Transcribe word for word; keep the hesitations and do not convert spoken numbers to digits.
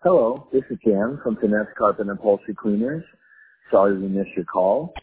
Hello, this is Jan from Finesse Carpet and Upholstery Cleaners. Sorry we missed your call.